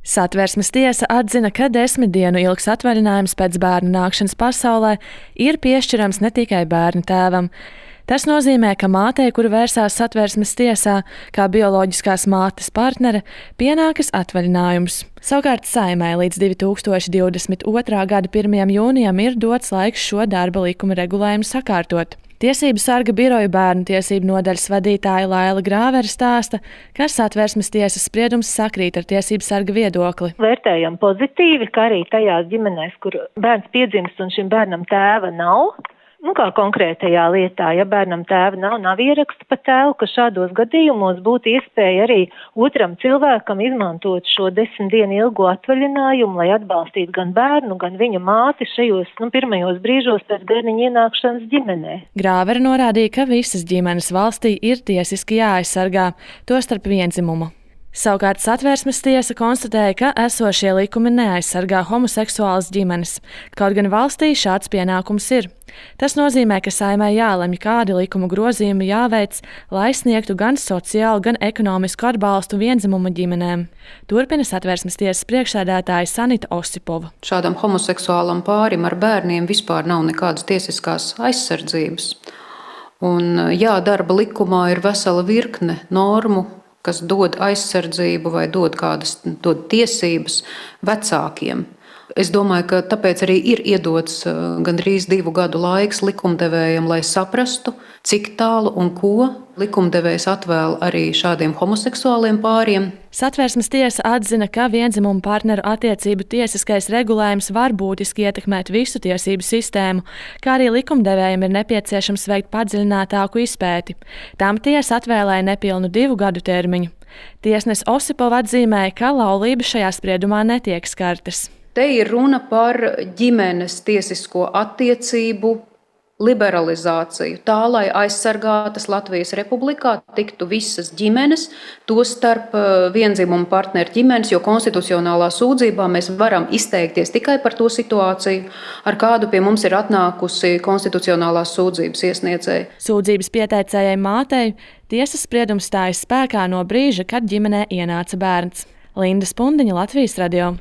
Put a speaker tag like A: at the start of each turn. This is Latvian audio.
A: Satversmes tiesa atzina, ka 10 dienu ilgs atvaļinājums pēc bērna nākšanas pasaulē ir piešķirams ne tikai bērna tēvam. Tas nozīmē, ka mātei, kura vērsās Satversmes tiesā kā bioloģiskās mātes partnere, pienākas atvaļinājums. Savukārt Saeimai līdz 2022. Gada 1. jūnijam ir dots laiks šo darba likuma regulējumu sakārtot. Tiesību sarga biroja bērnu tiesību nodaļas vadītāja Laila Grāvere stāsta, ka Satversmes tiesas spriedums sakrīt ar tiesību sarga viedokli.
B: Vērtējam pozitīvi, ka arī tajās ģimenēs, kur bērns piedzimst un šim bērnam tēva nav, kā konkrētajā lietā, ja bērnam tēva nav ieraksta pa tēvu, ka šādos gadījumos būtu iespēja arī otram cilvēkam izmantot šo 10 dienu ilgo atvaļinājumu, lai atbalstītu gan bērnu, gan viņa māti šajos pirmajos brīžos pēc bērniņa ienākšanas ģimenē.
A: Grāvere norādīja, ka visas ģimenes valstī ir tiesiski jāaizsargā, tostarp viendzimumu. Savukārt Satversmes tiesa konstatēja, ka esošie likumi neaizsargā homoseksuālas ģimenes, kaut gan valstī šāds pienākums ir. Tas nozīmē, ka Saeimai jālemj, kādi likuma grozījumi jāveic, lai sniegtu gan sociālu, gan ekonomisku atbalstu viendzimuma ģimenēm. Turpina Satversmes tiesas priekšsēdētāja Sanita Osipova.
C: Šādam homoseksuālam pārim ar bērniem vispār nav nekādas tiesiskās aizsardzības. Un darba likumā ir vesela virkne normu, kas dod aizsardzību vai dod tiesības vecākiem. Es domāju, ka tāpēc arī ir iedots gandrīz 2 gadu laiks likumdevējiem, lai saprastu, cik tālu un ko likumdevējs atvēl arī šādiem homoseksuāliem pāriem.
A: Satversmes tiesa atzina, ka viendzimumu partneru attiecību tiesiskais regulējums var būtiski ietekmēt visu tiesību sistēmu, kā arī likumdevējiem ir nepieciešams veikt padziļinātāku izpēti. Tam tiesa atvēlēja nepilnu 2 gadu termiņu. Tiesnes Osipova atzīmēja, ka laulības šajā spriedumā netiek skartas.
C: Te ir runa par ģimenes tiesisko attiecību liberalizāciju, tā lai aizsargātas Latvijas Republikā tiktu visas ģimenes, tostarp viendzimumu partneru ģimenes, jo konstitucionālā sūdzībā mēs varam izteikties tikai par to situāciju, ar kādu pie mums ir atnākusi konstitucionālās sūdzības iesniedzēja.
A: Sūdzības pieteicējai mātei tiesas spriedums stājas spēkā no brīža, kad ģimenē ienāca bērns. Linda Spundiņa, Latvijas radio.